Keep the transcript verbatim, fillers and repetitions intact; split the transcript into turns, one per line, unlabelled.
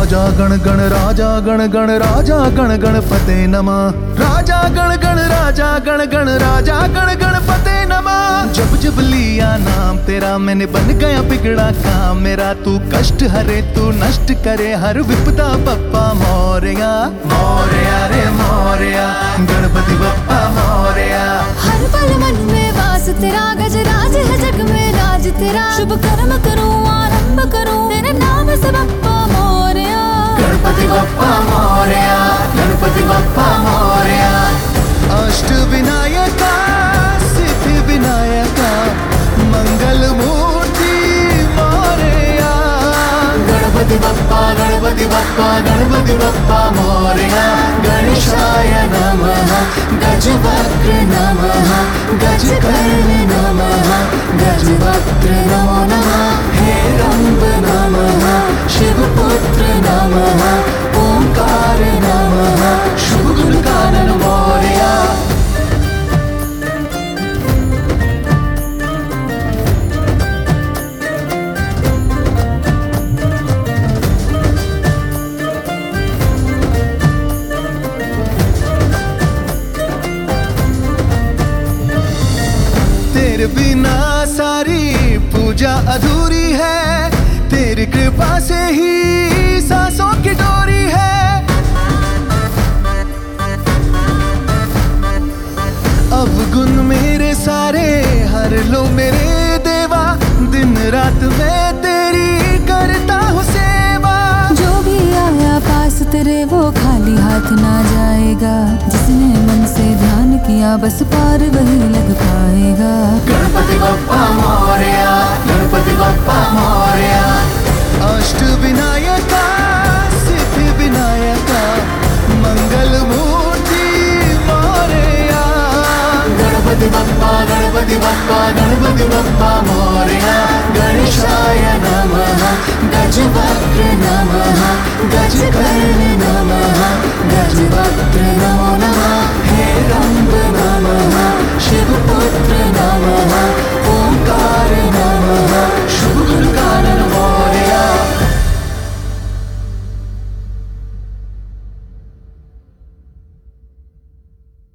राजा गण गण राजा गण गण राजा गण गणपते नमः। राजा गण गण राजा गण गण राजा गण गणपते नमः। जब जब लिया नाम तेरा मैंने बन गया बिगड़ा काम मेरा। तू कष्ट हरे तू नष्ट करे हर विपदा बप्पा मोरया। मोरया रे मोरया गणपति बप्पा मोरया।
हर पल मन में वास तेरा गजराज है जग में राज तेरा। शुभ कर्म करूं आरंभ करूं तेरे नाम से बप्पा मोरया।
गणपति बप्पा मोरया गणपति बप्पा मोरया। अष्ट विनायका सिद्धि विनायका मंगल मूर्ति मोरया। गणपति बप्पा गणपति बप्पा गणपति बप्पा मोरया। गणेशाय नमः गजवक्र नमः गजकर्ण नमः गजवक्त्र नमो नमः। हेरंब नमः शिवपुत्र नमः ओंकार नमः शुभ गुण कानन मोरया। तेरे बिना सारी पूजा अधूरी है। तेरी कृपा से ही सांसों की डोरी है। अब गुण मेरे सारे हर लो मेरे देवा। दिन रात मैं तेरी करता हूँ सेवा।
जो भी आया पास तेरे वो खाली हाथ ना जाएगा। जिसने मन से ध्यान किया बस पार वही लग पाएगा।
गणपति बप्पा मोरया गणपति बप्पा मोरया। अष्ट विनायका सिद्धि विनायका मंगल मूर्ति मोरया। गणपति बप्पा गणपति बप्पा गणपति बप्पा मोरया। गणेशाय नमः गजवक्र नमः गजकर्ण नमः गजवक्त्र नमो